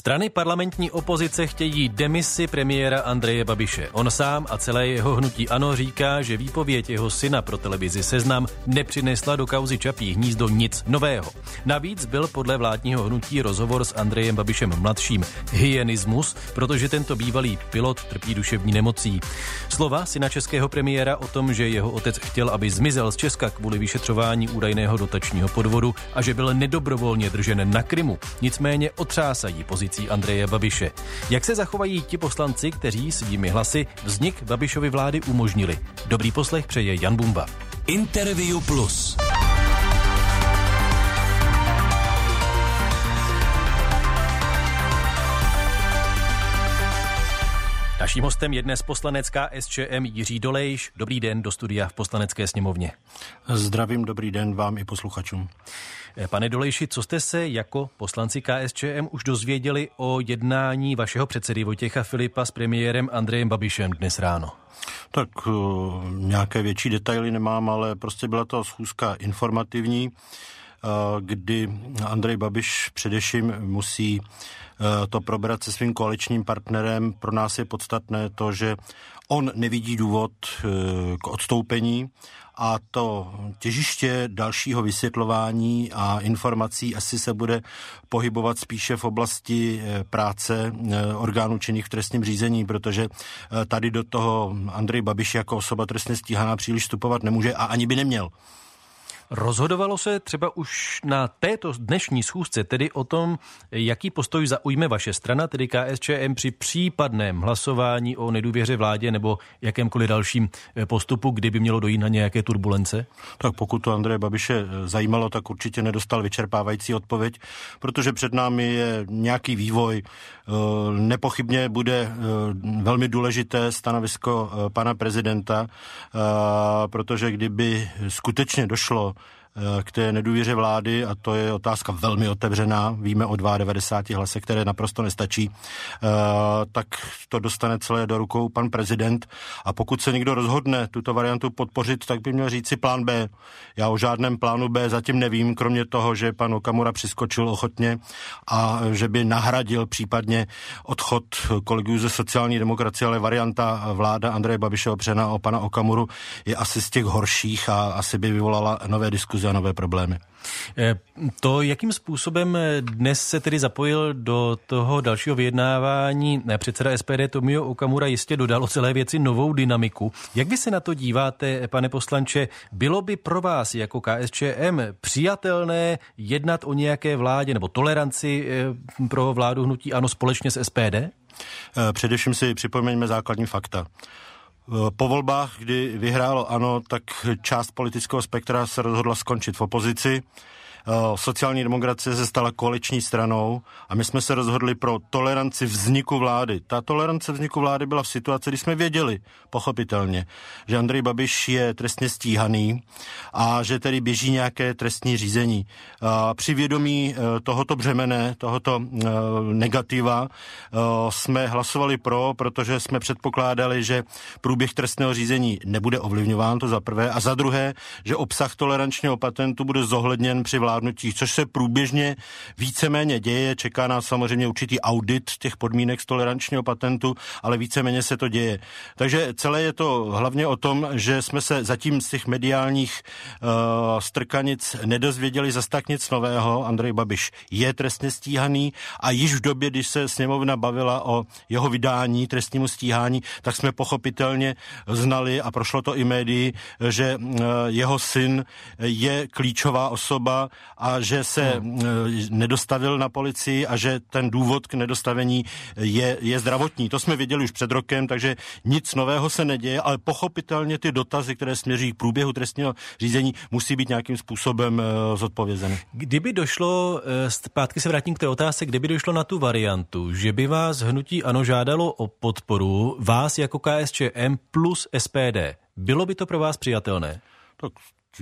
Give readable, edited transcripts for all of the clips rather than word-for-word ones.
Strany parlamentní opozice chtějí demisi premiéra Andreje Babiše. On sám a celé jeho hnutí ANO říká, že výpověď jeho syna pro televizi Seznam nepřinesla do kauzy Čapí hnízdo nic nového. Navíc byl podle vládního hnutí rozhovor s Andrejem Babišem mladším hyenismus, protože tento bývalý pilot trpí duševní nemocí. Slova syna českého premiéra o tom, že jeho otec chtěl, aby zmizel z Česka kvůli vyšetřování údajného dotačního podvodu a že byl nedobrovolně držen na Krymu, nicméně otřásají pozicí Andreje Babiše. Jak se zachovají ti poslanci, kteří svými hlasy vznik Babišovy vlády umožnili? Dobrý poslech přeje Jan Bumba. Interview Plus. Naším hostem je dnes poslanec KSČM Jiří Dolejš. Dobrý den do studia v Poslanecké sněmovně. Zdravím, dobrý den vám i posluchačům. Pane Dolejši, co jste se jako poslanci KSČM už dozvěděli o jednání vašeho předsedy Vojtěcha Filipa s premiérem Andrejem Babišem dnes ráno? Tak nějaké větší detaily nemám, ale prostě byla to schůzka informativní, kdy Andrej Babiš především musí to probrat se svým koaličním partnerem. Pro nás je podstatné to, že on nevidí důvod k odstoupení a to těžiště dalšího vysvětlování a informací asi se bude pohybovat spíše v oblasti práce orgánů činných v trestním řízení, protože tady do toho Andrej Babiš jako osoba trestně stíhaná příliš vstupovat nemůže a ani by neměl. Rozhodovalo se třeba už na této dnešní schůzce tedy o tom, jaký postoj zaujme vaše strana, tedy KSČM, při případném hlasování o nedůvěře vládě nebo jakémkoliv dalším postupu, kdyby mělo dojít na nějaké turbulence? Tak pokud to Andreje Babiše zajímalo, tak určitě nedostal vyčerpávající odpověď, protože před námi je nějaký vývoj. Nepochybně bude velmi důležité stanovisko pana prezidenta, protože kdyby skutečně došlo k té nedůvěře vlády, a to je otázka velmi otevřená, víme o 92 hlasech, které naprosto nestačí, tak to dostane celé do rukou pan prezident a pokud se někdo rozhodne tuto variantu podpořit, tak by měl říci plán B. Já o žádném plánu B zatím nevím, kromě toho, že pan Okamura přiskočil ochotně a že by nahradil případně odchod kolegů ze sociální demokracie, ale varianta vláda Andreje Babiše opřená o pana Okamuru je asi z těch horších a asi by vyvolala nové diskuze a nové problémy. To, jakým způsobem dnes se tedy zapojil do toho dalšího vyjednávání předseda SPD Tomio Okamura, jistě dodalo celé věci novou dynamiku. Jak vy se na to díváte, pane poslanče? Bylo by pro vás jako KSČM přijatelné jednat o nějaké vládě nebo toleranci pro vládu hnutí ANO společně s SPD? Především si připomeňme základní fakta. Po volbách, kdy vyhrálo ANO, tak část politického spektra se rozhodla skončit v opozici. Sociální demokracie se stala koaliční stranou a my jsme se rozhodli pro toleranci vzniku vlády. Ta tolerance vzniku vlády byla v situaci, kdy jsme věděli, pochopitelně, že Andrej Babiš je trestně stíhaný a že tedy běží nějaké trestní řízení. Při vědomí tohoto břemene, tohoto negativa jsme hlasovali pro, protože jsme předpokládali, že průběh trestného řízení nebude ovlivňován, to za prvé, a za druhé, že obsah tolerančního patentu bude zohledněn při vládnutí, což se průběžně víceméně děje. Čeká nás samozřejmě určitý audit těch podmínek z tolerančního patentu, ale víceméně se to děje. Takže celé je to hlavně o tom, že jsme se zatím z těch mediálních strkanic nedozvěděli zas tak nic nového. Andrej Babiš je trestně stíhaný a již v době, když se sněmovna bavila o jeho vydání trestnímu stíhání, tak jsme pochopitelně znali a prošlo to i médii, že jeho syn je klíčová osoba a že se nedostavil na policii a že ten důvod k nedostavení je zdravotní. To jsme věděli už před rokem, takže nic nového se neděje, ale pochopitelně ty dotazy, které směří k průběhu trestního řízení, musí být nějakým způsobem zodpovězeny. Kdyby došlo, zpátky se vrátím k té otázce, kdyby došlo na tu variantu, že by vás hnutí ANO žádalo o podporu, vás jako KSČM plus SPD, bylo by to pro vás přijatelné? Tak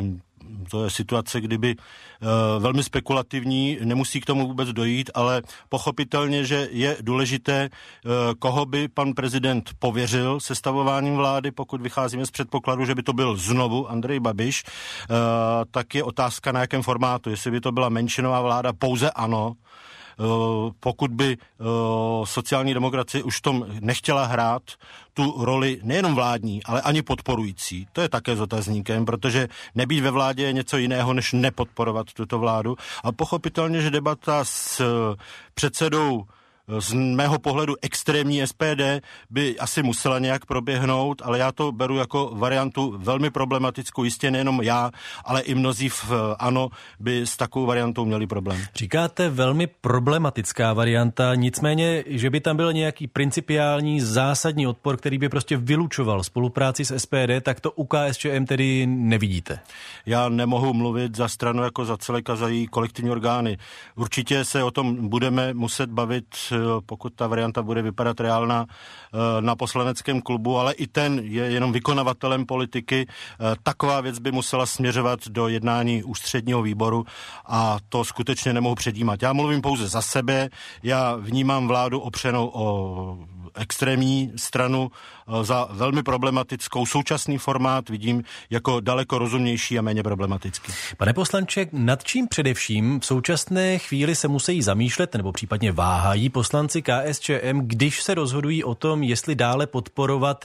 to je situace, kdyby velmi spekulativní, nemusí k tomu vůbec dojít, ale pochopitelně, že je důležité, koho by pan prezident pověřil sestavováním vlády, pokud vycházíme z předpokladu, že by to byl znovu Andrej Babiš, tak je otázka na jakém formátu, jestli by to byla menšinová vláda pouze ANO, pokud by sociální demokracie už v tom nechtěla hrát tu roli nejenom vládní, ale ani podporující. To je také s otazníkem, protože nebýt ve vládě je něco jiného, než nepodporovat tuto vládu. A pochopitelně, že debata s předsedou z mého pohledu extrémní SPD by asi musela nějak proběhnout, ale já to beru jako variantu velmi problematickou. Jistě nejenom já, ale i mnozí v ANO by s takovou variantou měli problém. Říkáte velmi problematická varianta, nicméně, že by tam byl nějaký principiální zásadní odpor, který by prostě vylučoval spolupráci s SPD, tak to u KSČM tedy nevidíte. Já nemohu mluvit za stranu jako za celek a za její kolektivní orgány. Určitě se o tom budeme muset bavit, pokud ta varianta bude vypadat reálná, na poslaneckém klubu, ale i ten je jenom vykonavatelem politiky. Taková věc by musela směřovat do jednání ústředního výboru a to skutečně nemohu předjímat. Já mluvím pouze za sebe, já vnímám vládu opřenou o extrémní stranu za velmi problematickou. Současný formát vidím jako daleko rozumnější a méně problematický. Pane poslanče, nad čím především v současné chvíli se musí zamýšlet nebo případně váhají poslanci KSČM, když se rozhodují o tom, jestli dále podporovat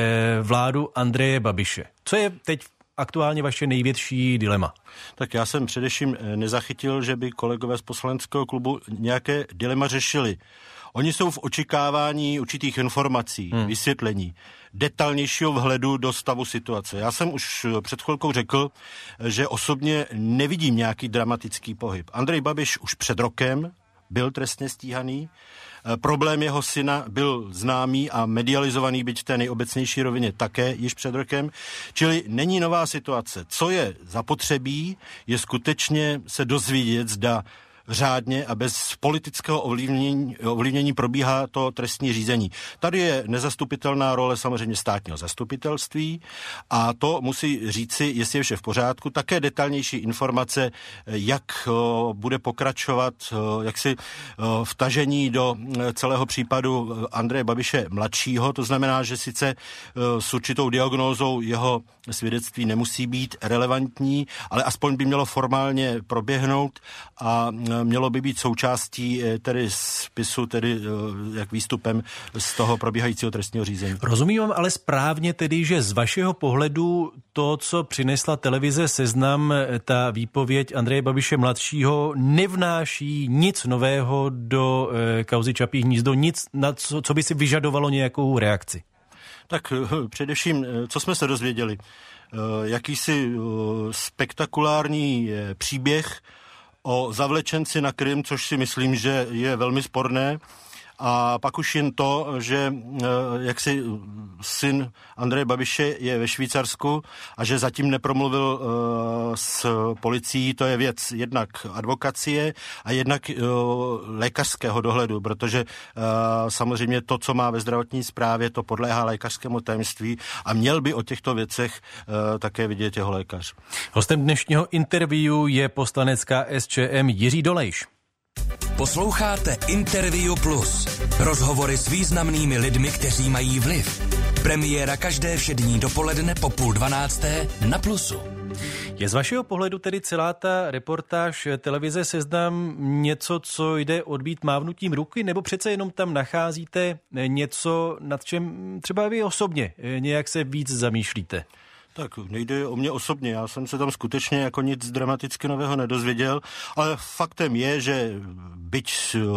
vládu Andreje Babiše? Co je teď aktuálně vaše největší dilema? Tak já jsem především nezachytil, že by kolegové z poslaneckého klubu nějaké dilema řešili. Oni jsou v očekávání určitých informací, vysvětlení, detailnějšího vhledu do stavu situace. Já jsem už před chvilkou řekl, že osobně nevidím nějaký dramatický pohyb. Andrej Babiš už před rokem byl trestně stíhaný, problém jeho syna byl známý a medializovaný, byť v té nejobecnější rovině také již před rokem, čili není nová situace. Co je zapotřebí, je skutečně se dozvědět, zda řádně a bez politického ovlivnění probíhá to trestní řízení. Tady je nezastupitelná role samozřejmě státního zastupitelství a to musí říci, jestli je vše v pořádku, také detailnější informace, jak bude pokračovat jaksi vtažení do celého případu Andreje Babiše mladšího, to znamená, že sice s určitou diagnózou jeho svědectví nemusí být relevantní, ale aspoň by mělo formálně proběhnout a mělo by být součástí tedy spisu, tedy jak výstupem z toho probíhajícího trestního řízení. Rozumím vám ale správně tedy, že z vašeho pohledu to, co přinesla televize Seznam, ta výpověď Andreje Babiše mladšího, nevnáší nic nového do kauzy Čapí hnízdo, nic, na co by si vyžadovalo nějakou reakci. Tak především, co jsme se dozvěděli? Jakýsi spektakulární příběh o zavlečenci na Krym, což si myslím, že je velmi sporné. A pak už jen to, že jaksi syn Andreje Babiše je ve Švýcarsku a že zatím nepromluvil s policií, to je věc jednak advokacie a jednak lékařského dohledu, protože samozřejmě to, co má ve zdravotní správě, to podléhá lékařskému tajemství a měl by o těchto věcech také vidět jeho lékař. Hostem dnešního interview je poslanec KSČM Jiří Dolejš. Posloucháte Interview Plus. Rozhovory s významnými lidmi, kteří mají vliv. Premiéra každé všední dopoledne po 11:30 na Plusu. Je z vašeho pohledu tedy celá ta reportáž televize Seznam něco, co jde odbít mávnutím ruky, nebo přece jenom tam nacházíte něco, nad čem třeba vy osobně nějak se víc zamýšlíte? Tak nejde o mě osobně, já jsem se tam skutečně jako nic dramaticky nového nedozvěděl, ale faktem je, že byť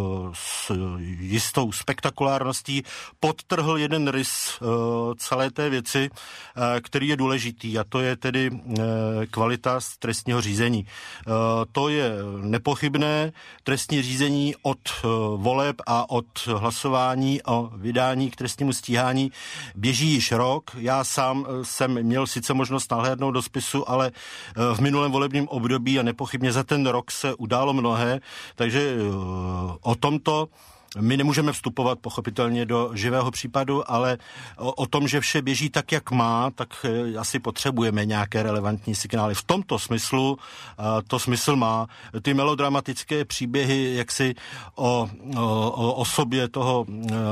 s jistou spektakulárností podtrhl jeden rys celé té věci, který je důležitý, a to je tedy kvalita trestního řízení. To je nepochybné, trestní řízení od voleb a od hlasování o vydání k trestnímu stíhání běží již rok. Já sám jsem měl sice možnost nahlédnout do spisu, ale v minulém volebním období a nepochybně za ten rok se událo mnohé, takže o tomto My nemůžeme vstupovat pochopitelně do živého případu, ale o tom, že vše běží tak, jak má, tak asi potřebujeme nějaké relevantní signály. V tomto smyslu to smysl má. Ty melodramatické příběhy, jaksi o osobě toho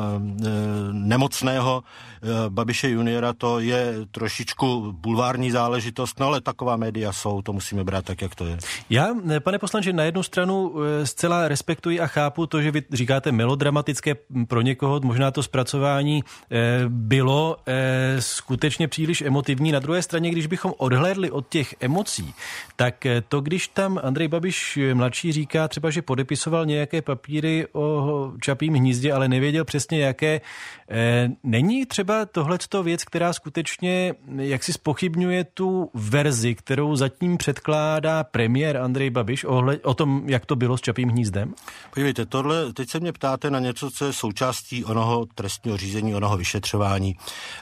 nemocného Babiše juniora, to je trošičku bulvární záležitost, no ale taková média jsou, to musíme brát tak, jak to je. Já, pane poslanče, na jednu stranu zcela respektuji a chápu to, že vy říkáte melodramatické pro někoho, možná to zpracování bylo skutečně příliš emotivní. Na druhé straně, když bychom odhlédli od těch emocí, tak to, když tam Andrej Babiš mladší říká třeba, že podepisoval nějaké papíry o Čapím hnízdě, ale nevěděl přesně jaké, není třeba tohleto věc, která skutečně jaksi zpochybňuje tu verzi, kterou zatím předkládá premiér Andrej Babiš o tom, jak to bylo s Čapím hnízdem? Podívejte, teď se mě ptáte na něco, co je součástí onoho trestního řízení, onoho vyšetřování.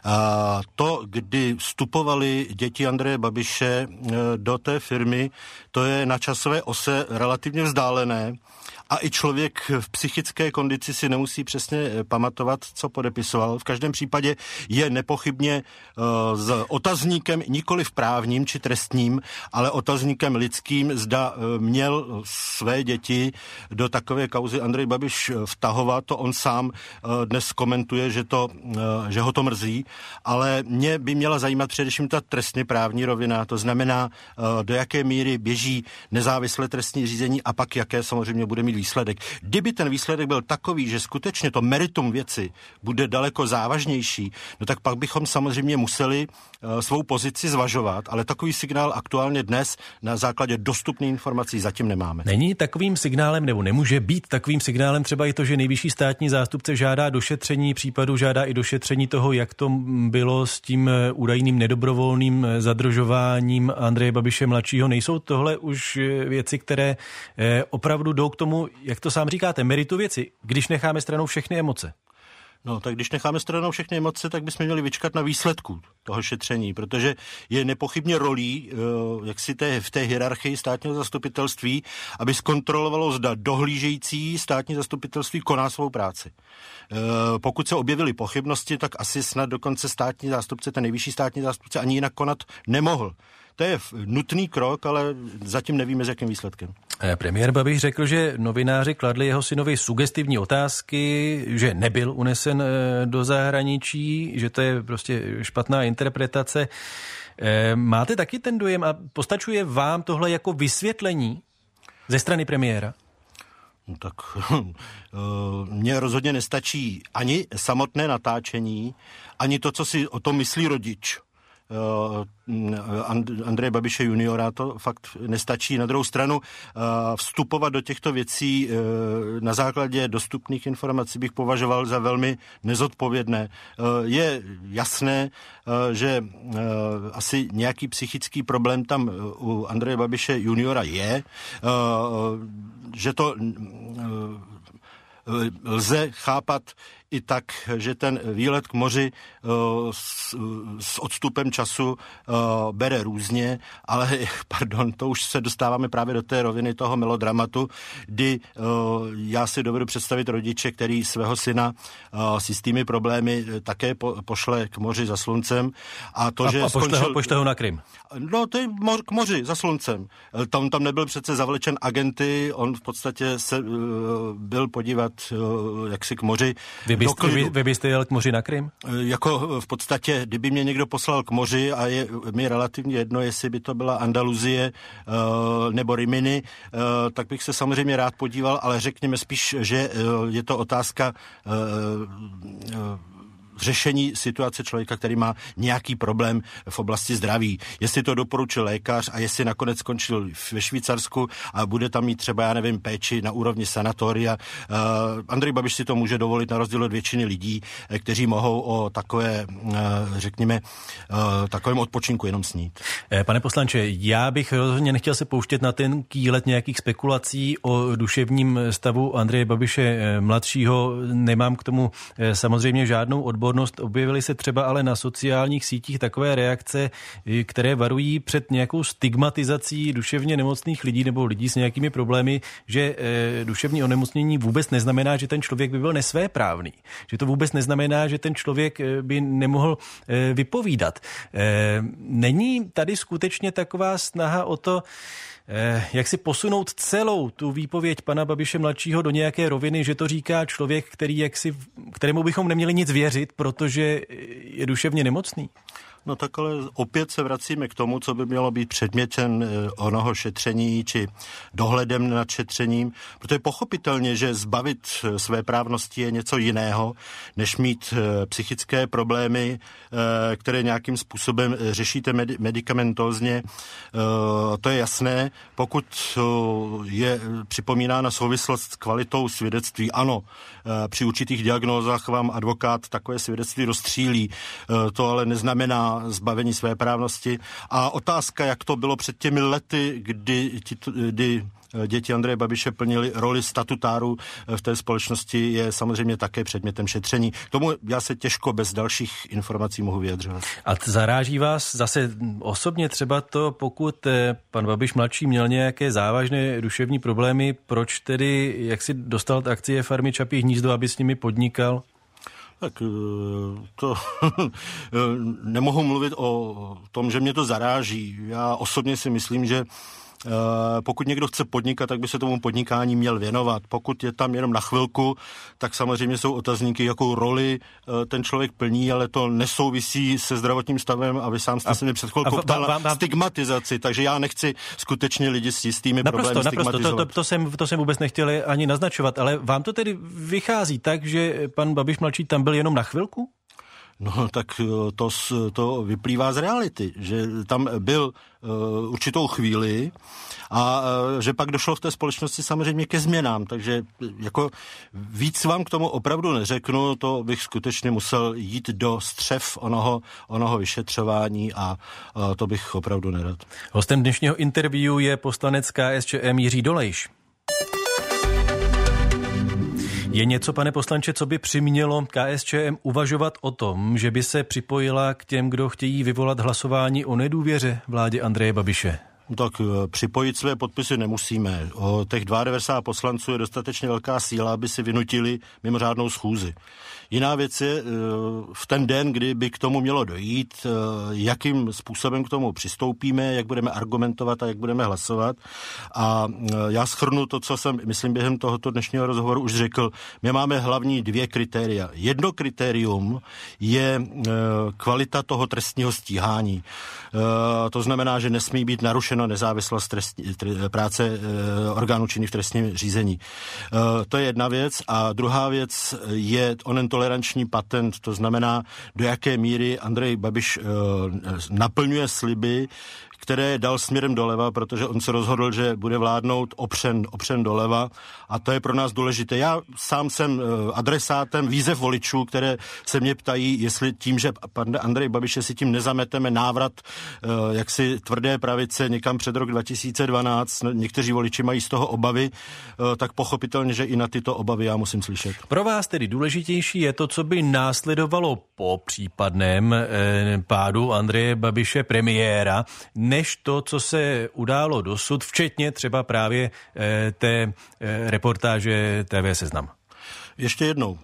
To, kdy vstupovali děti Andreje Babiše do té firmy, to je na časové ose relativně vzdálené. A i člověk v psychické kondici si nemusí přesně pamatovat, co podepisoval. V každém případě je nepochybně s otazníkem nikoliv právním či trestním, ale otazníkem lidským, zda měl své děti do takové kauzy Andrej Babiš vtahovat. To on sám dnes komentuje, že ho to mrzí, ale mě by měla zajímat především ta trestně právní rovina, to znamená, do jaké míry běží nezávislé trestní řízení a pak jaké samozřejmě bude mít výsledek. Kdyby ten výsledek byl takový, že skutečně to meritum věci bude daleko závažnější, no tak pak bychom samozřejmě museli svou pozici zvažovat, ale takový signál aktuálně dnes na základě dostupných informací zatím nemáme. Není takovým signálem, nebo nemůže být takovým signálem třeba i to, že nejvyšší státní zástupce žádá došetření případu, žádá i došetření toho, jak to bylo s tím údajným nedobrovolným zadržováním Andreje Babiše mladšího. Nejsou tohle už věci, které opravdu jdou k tomu, jak to sám říkáte, meritu věci, když necháme stranou všechny emoce? No, tak když necháme stranou všechny emoce, tak bychom měli vyčkat na výsledku toho šetření, protože je nepochybně rolí, v té hierarchii státního zastupitelství, aby zkontrolovalo, zda dohlížející státní zastupitelství koná svou práci. Pokud se objevily pochybnosti, tak asi snad dokonce státní zástupce, ten nejvyšší státní zástupce ani jinak konat nemohl. To je nutný krok, ale zatím nevíme, s jakým výsledkem. Premiér Babiš řekl, že novináři kladli jeho synovi sugestivní otázky, že nebyl unesen do zahraničí, že to je prostě špatná interpretace. Máte taky ten dojem a postačuje vám tohle jako vysvětlení ze strany premiéra? No tak mně rozhodně nestačí ani samotné natáčení, ani to, co si o tom myslí rodič Andreje Babiše juniora, to fakt nestačí. Na druhou stranu vstupovat do těchto věcí na základě dostupných informací bych považoval za velmi nezodpovědné. Je jasné, že asi nějaký psychický problém tam u Andreje Babiše juniora je, že to lze chápat i tak, že ten výlet k moři s odstupem času bere různě, ale to už se dostáváme právě do té roviny toho melodramatu, kdy já si dovedu představit rodiče, který svého syna s jistými problémy také pošle k moři za sluncem. A pošle ho na Krym. No, to je k moři za sluncem. Tam nebyl přece zavlečen agenty, on v podstatě se byl podívat jaksi k moři. Vy byste jel k moři na Krym? Jako v podstatě, kdyby mě někdo poslal k moři a je mi relativně jedno, jestli by to byla Andaluzie nebo Rimini, tak bych se samozřejmě rád podíval, ale řekněme spíš, že je to otázka řešení situace člověka, který má nějaký problém v oblasti zdraví. Jestli to doporučil lékař a jestli nakonec skončil ve Švýcarsku a bude tam mít třeba, já nevím, péči na úrovni sanatoria. Andrej Babiš si to může dovolit na rozdíl od většiny lidí, kteří mohou o takové, řekněme, takovém odpočinku jenom snít. Pane poslanče, já bych rozhodně nechtěl se pouštět na ten kýlet nějakých spekulací o duševním stavu Andreje Babiše mladšího. Nemám k tomu samozřejmě žádnou odbornost. odbornost. Objevily se třeba ale na sociálních sítích takové reakce, které varují před nějakou stigmatizací duševně nemocných lidí nebo lidí s nějakými problémy, že duševní onemocnění vůbec neznamená, že ten člověk by byl nesvéprávný. Že to vůbec neznamená, že ten člověk by nemohl vypovídat. Není tady skutečně taková snaha o to, jak si posunout celou tu výpověď pana Babiše mladšího do nějaké roviny, že to říká člověk, kterému bychom neměli nic věřit, protože je duševně nemocný? No tak ale opět se vracíme k tomu, co by mělo být předmětem onoho šetření či dohledem nad šetřením, protože pochopitelně, že zbavit své právnosti je něco jiného, než mít psychické problémy, které nějakým způsobem řešíte medicamentózně. To je jasné. Pokud je připomínána souvislost s kvalitou svědectví, ano, při určitých diagnózách vám advokát takové svědectví rozstřílí. To ale neznamená zbavení své právnosti. A otázka, jak to bylo před těmi lety, kdy děti Andreje Babiše plnily roli statutáru v té společnosti, je samozřejmě také předmětem šetření. K tomu já se těžko bez dalších informací mohu vyjadřovat. A zaráží vás zase osobně třeba to, pokud pan Babiš mladší měl nějaké závažné duševní problémy, proč tedy, jak si dostal akcie farmy Čapí hnízdo, aby s nimi podnikal? Tak to nemohu mluvit o tom, že mě to zaráží. Já osobně si myslím, že pokud někdo chce podnikat, tak by se tomu podnikání měl věnovat. Pokud je tam jenom na chvilku, tak samozřejmě jsou otazníky, jakou roli ten člověk plní, ale to nesouvisí se zdravotním stavem a vy sám jste se mě před chvilkou ptal na stigmatizaci, takže já nechci skutečně lidi s jistými problémy stigmatizovat. To jsem vůbec nechtěl ani naznačovat, ale vám to tedy vychází tak, že pan Babiš mladší tam byl jenom na chvilku? No tak to vyplývá z reality, že tam byl určitou chvíli a že pak došlo v té společnosti samozřejmě ke změnám, takže jako víc vám k tomu opravdu neřeknu, to bych skutečně musel jít do střev onoho vyšetřování a to bych opravdu nerad. Hostem dnešního interview je poslanec KSČM Jiří Dolejš. Je něco, pane poslanče, co by přimělo KSČM uvažovat o tom, že by se připojila k těm, kdo chtějí vyvolat hlasování o nedůvěře vládě Andreje Babiše? Tak připojit své podpisy nemusíme. O těch 92 poslanců je dostatečně velká síla, aby si vynutili mimořádnou schůzi. Jiná věc je v ten den, kdy by k tomu mělo dojít, jakým způsobem k tomu přistoupíme, jak budeme argumentovat a jak budeme hlasovat. A já shrnu to, co jsem, myslím, během tohoto dnešního rozhovoru už řekl. My máme hlavní 2 kritéria. Jedno kritérium je kvalita toho trestního stíhání. To znamená, že nesmí být narušena nezávislost práce orgánů činných v trestním řízení. To je jedna věc. A druhá věc je onen toleranční patent, to znamená, do jaké míry Andrej Babiš naplňuje sliby, které dal směrem doleva, protože on se rozhodl, že bude vládnout opřen doleva a to je pro nás důležité. Já sám jsem adresátem výzev voličů, které se mě ptají, jestli tím, že Andrej Babiš, si tím nezameteme návrat jaksi tvrdé pravice někam před rok 2012, někteří voliči mají z toho obavy, tak pochopitelně, že i na tyto obavy já musím slyšet. Pro vás tedy důležitější je to, co by následovalo po případném pádu Andreje Babiše premiéra, než to, co se událo dosud, včetně třeba právě té reportáže TV Seznam. Ještě jednou,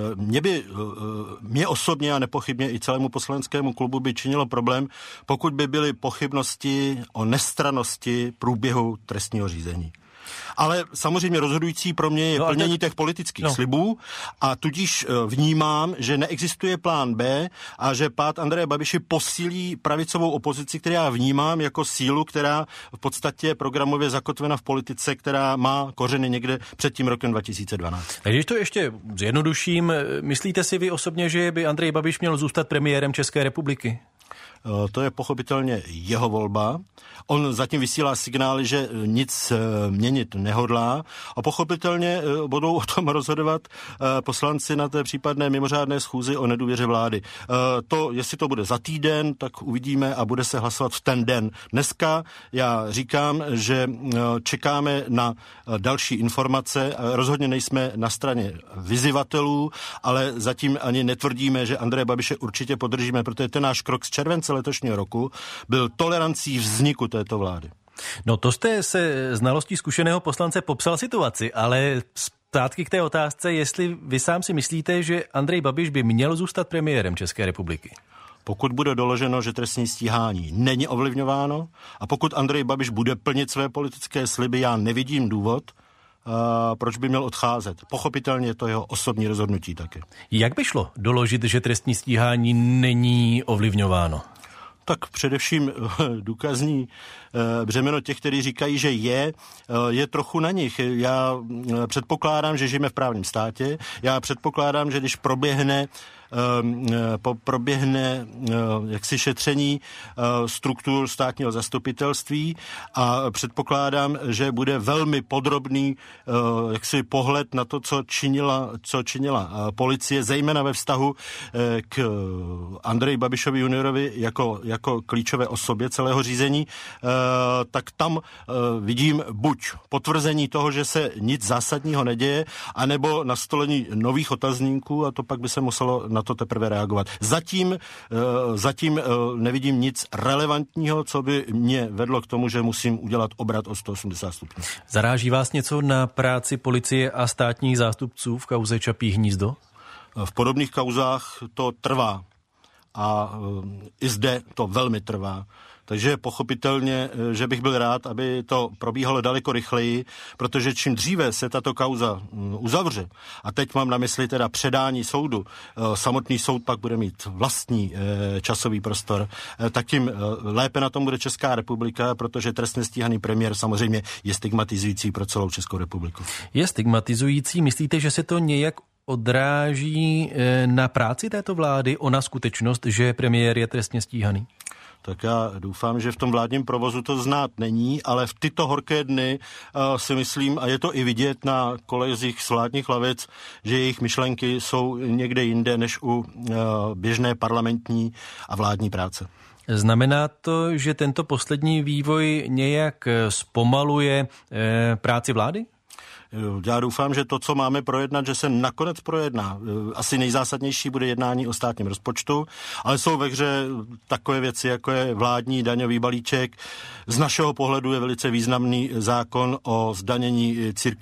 mě osobně a nepochybně i celému poslaneckému klubu by činilo problém, pokud by byly pochybnosti o nestrannosti průběhu trestního řízení. Ale samozřejmě rozhodující pro mě je plnění těch politických slibů a tudíž vnímám, že neexistuje plán B a že pád Andreje Babiše posílí pravicovou opozici, která já vnímám jako sílu, která v podstatě je programově zakotvena v politice, která má kořeny někde před tím rokem 2012. A když to ještě zjednoduším, myslíte si vy osobně, že by Andrej Babiš měl zůstat premiérem České republiky? To je pochopitelně jeho volba. On zatím vysílá signály, že nic měnit nehodlá a pochopitelně budou o tom rozhodovat poslanci na té případné mimořádné schůzi o nedůvěře vlády. To, jestli to bude za týden, tak uvidíme a bude se hlasovat v ten den. Dneska já říkám, že čekáme na další informace. Rozhodně nejsme na straně vyzývatelů, ale zatím ani netvrdíme, že Andreje Babiše určitě podržíme, protože ten náš krok z července letošního roku byl tolerancí vzniku této vlády. No to jste se znalostí zkušeného poslance popsal situaci, ale zpátky k té otázce, jestli vy sám si myslíte, že Andrej Babiš by měl zůstat premiérem České republiky. Pokud bude doloženo, že trestní stíhání není ovlivňováno a pokud Andrej Babiš bude plnit své politické sliby, já nevidím důvod, proč by měl odcházet. Pochopitelně je to jeho osobní rozhodnutí taky. Jak by šlo doložit, že trestní stíhání není ovlivňováno? Tak především důkazní břemeno těch, kteří říkají, že je trochu na nich. Já předpokládám, že žijeme v právním státě. Já předpokládám, že když proběhne jaksi šetření struktur státního zastupitelství a předpokládám, že bude velmi podrobný jaksi pohled na to, co činila policie, zejména ve vztahu k Andreji Babišovi juniorovi jako klíčové osobě celého řízení, tak tam vidím buď potvrzení toho, že se nic zásadního neděje, anebo nastolení nových otazníků a to pak by se muselo na to teprve reagovat. Zatím nevidím nic relevantního, co by mě vedlo k tomu, že musím udělat obrat o 180 stupňů. Zaráží vás něco na práci policie a státních zástupců v kauze Čapí hnízdo? V podobných kauzách to trvá a i zde to velmi trvá. Takže pochopitelně, že bych byl rád, aby to probíhalo daleko rychleji, protože čím dříve se tato kauza uzavře, a teď mám na mysli teda předání soudu, samotný soud pak bude mít vlastní časový prostor, tak tím lépe na tom bude Česká republika, protože trestně stíhaný premiér samozřejmě je stigmatizující pro celou Českou republiku. Je stigmatizující, myslíte, že se to nějak odráží na práci této vlády, ona skutečnost, že premiér je trestně stíhaný? Tak já doufám, že v tom vládním provozu to znát není, ale v tyto horké dny si myslím, a je to i vidět na kolezích z vládních lavic, že jejich myšlenky jsou někde jinde než u běžné parlamentní a vládní práce. Znamená to, že tento poslední vývoj nějak zpomaluje práci vlády? Já doufám, že to, co máme projednat, že se nakonec projedná. Asi nejzásadnější bude jednání o státním rozpočtu, ale jsou ve hře takové věci, jako je vládní daňový balíček. Z našeho pohledu je velice významný zákon o zdanění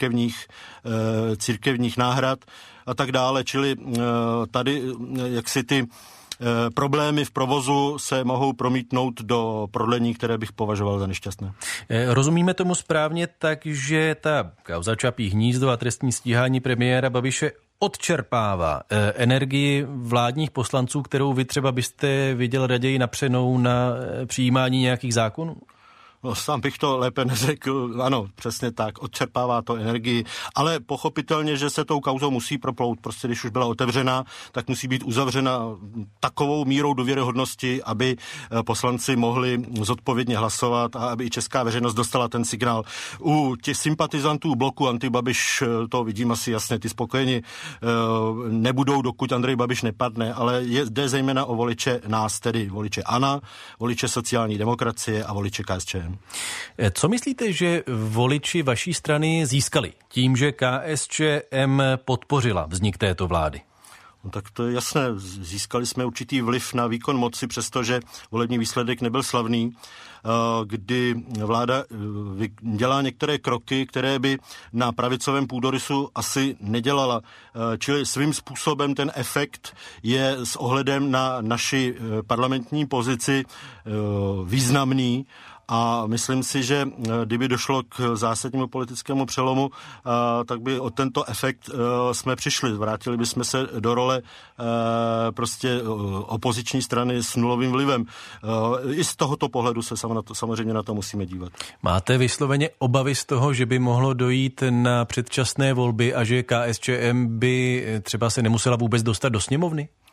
církevních náhrad a tak dále. Čili tady jaksi ty problémy v provozu se mohou promítnout do prodlení, které bych považoval za nešťastné. Rozumíme tomu správně tak, že ta kauza Čapí hnízdo a trestní stíhání premiéra Babiše odčerpává energii vládních poslanců, kterou vy třeba byste viděl raději napřenou na přijímání nějakých zákonů? No, sám bych to lépe neřekl. Ano, přesně tak, odčerpává to energii, ale pochopitelně, že se tou kauzou musí proplout. Prostě když už byla otevřena, tak musí být uzavřena takovou mírou důvěryhodnosti, aby poslanci mohli zodpovědně hlasovat a aby i česká veřejnost dostala ten signál. U těch sympatizantů bloku Antibabiš, to vidím asi jasně, ty spokojeni nebudou, dokud Andrej Babiš nepadne, ale jde zejména o voliče nás, tedy voliče ANO, voliče sociální demokracie a voliče KSČM. Co myslíte, že voliči vaší strany získali tím, že KSČM podpořila vznik této vlády? No, tak to je jasné. Získali jsme určitý vliv na výkon moci, přestože volební výsledek nebyl slavný, kdy vláda dělá některé kroky, které by na pravicovém půdorysu asi nedělala. Čili svým způsobem ten efekt je s ohledem na naši parlamentní pozici významný. A myslím si, že kdyby došlo k zásadnímu politickému přelomu, tak by o tento efekt jsme přišli. Vrátili bychom se do role prostě opoziční strany s nulovým vlivem. I z tohoto pohledu se samozřejmě na to musíme dívat. Máte vysloveně obavy z toho, že by mohlo dojít na předčasné volby a že KSČM by třeba se nemusela vůbec dostat do sněmovny?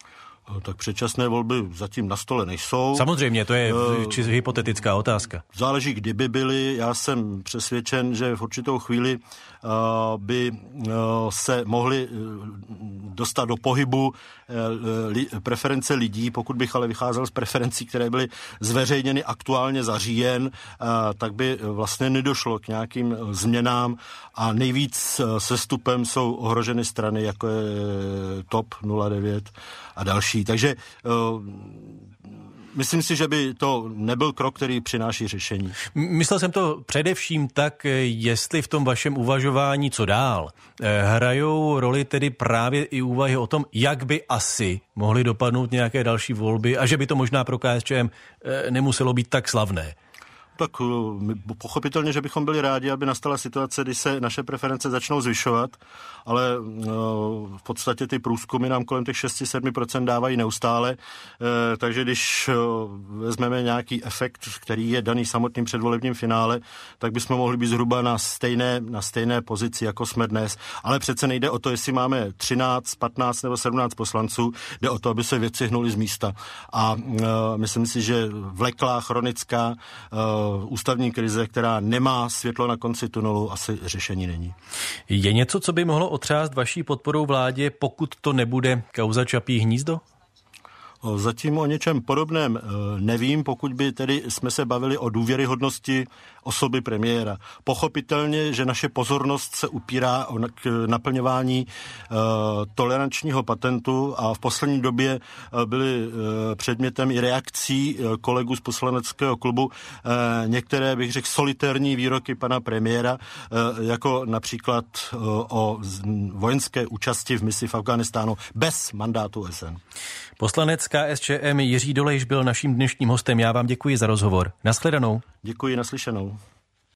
Tak předčasné volby zatím na stole nejsou. Samozřejmě, to je hypotetická otázka. Záleží, kdyby byly. Já jsem přesvědčen, že v určitou chvíli by se mohly dostat do pohybu preference lidí. Pokud bych ale vycházel z preferencí, které byly zveřejněny aktuálně za říjen, tak by vlastně nedošlo k nějakým změnám a nejvíc sestupem jsou ohroženy strany, jako je TOP 09 a další. Takže myslím si, že by to nebyl krok, který přináší řešení. Myslel jsem to především tak, jestli v tom vašem uvažování co dál hrajou roli tedy právě i úvahy o tom, jak by asi mohly dopadnout nějaké další volby a že by to možná pro KSČM nemuselo být tak slavné. Tak pochopitelně, že bychom byli rádi, aby nastala situace, kdy se naše preference začnou zvyšovat, ale v podstatě ty průzkumy nám kolem těch 6-7% dávají neustále, takže když vezmeme nějaký efekt, který je daný samotným předvolebním finále, tak bychom mohli být zhruba na stejné pozici, jako jsme dnes. Ale přece nejde o to, jestli máme 13, 15 nebo 17 poslanců, jde o to, aby se věci hnuly z místa. A myslím si, že vleklá, chronická ústavní krize, která nemá světlo na konci tunelu, asi řešení není. Je něco, co by mohlo otřást vaší podporou vládě, pokud to nebude kauza Čapí hnízdo? Zatím o něčem podobném nevím, pokud by tedy jsme se bavili o důvěryhodnosti osoby premiéra. Pochopitelně, že naše pozornost se upírá k naplňování tolerančního patentu a v poslední době byly předmětem i reakcí kolegů z poslaneckého klubu některé, bych řekl, solitérní výroky pana premiéra, jako například o vojenské účasti v misi v Afghánistánu bez mandátu OSN. Poslanec KSČM Jiří Dolejš byl naším dnešním hostem. Já vám děkuji za rozhovor. Nashledanou. Děkuji, naslyšenou.